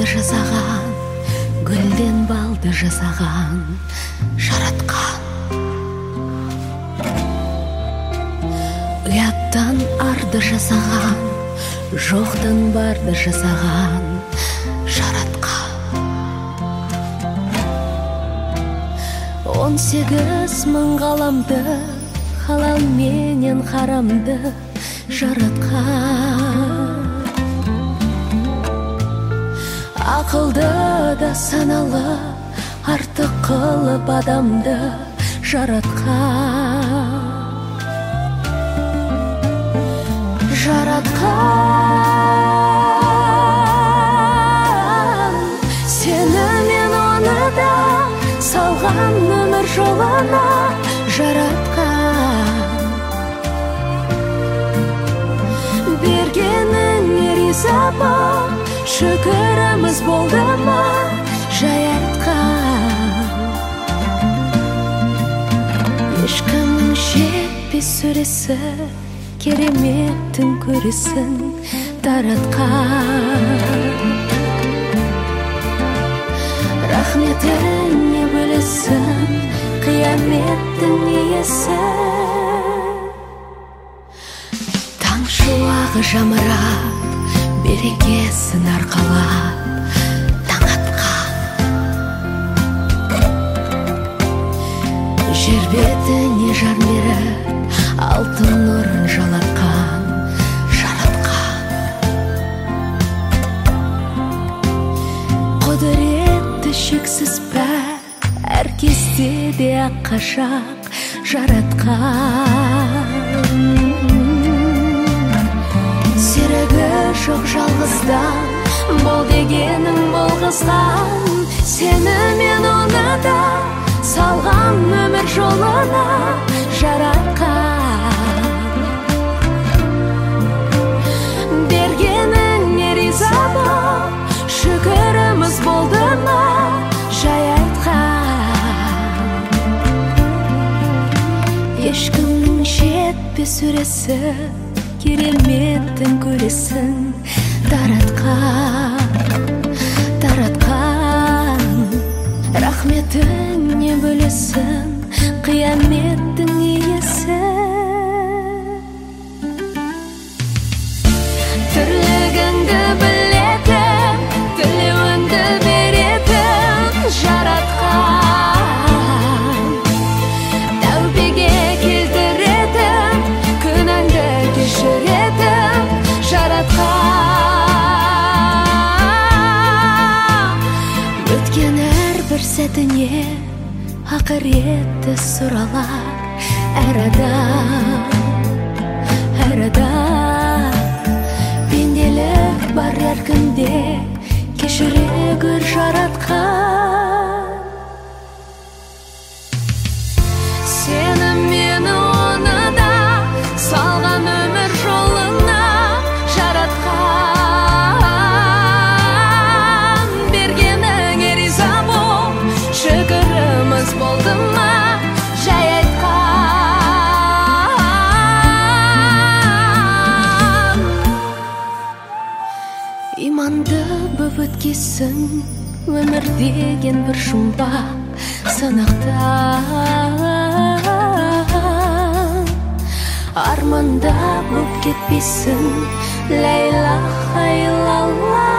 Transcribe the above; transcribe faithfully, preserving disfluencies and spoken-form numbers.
жасаған, гүлден балды жасаған, жаратқан. Ұяттан арды жасаған, жоқтан барды жасаған, жаратқан. Он сегіз мың ғаламды, халал менен харамды жаратқан. Ақылды да саналы, артық қылып адамды жаратқан. Жаратқан. Сені мен оны да салған өмір жолына жаратқан. Бергеніңе риза бол, шүкіріміз болды ма жайатқан. Ешкімнің жетпес сөресі, кереметтің көресін таратқан. Рахметіне бөлесін қияметтің иесі. Таң шуағы жамырап, берекесін арқалап таң атқан. Жер бетіне жар беріп, алтын нұрын жалатқан, жаратқан. Құдіретті шексіз бәр, әр кезде де аққашақ жаратқан. Серігі жоқ жалғыздан, бол дегенің болғызған. Сені мен оны да салған өмір жолына жаратқан. Бергеніңе риза бол, шүкіріміз болды ма жайатқан. Ешкімнің жетпес өресі, кереметтің көресін таратқан. Таратқан. Рахметіне бөлесін қияметтің иесі. Тірлігіңді білетін, тілеуіңді беретін жаратқан. Тәубеге келтіретін, күнәңді кешіретін жаратқан. Өткен әрбір сәтіне ақыретті сұралар әр адам. Әр адам. Пенделік бар әркімде, кешіре гөр жаратқан. Сені мен оны да салған өмір жолына жаратқан. Бергеніңе риза бол, шүкіріміз болды ма жайатқан. Иманды бүп өткесін, өмір деген бір жұмбақ сынақтан. Арманда боп кетпесін, ла илаха илlallah.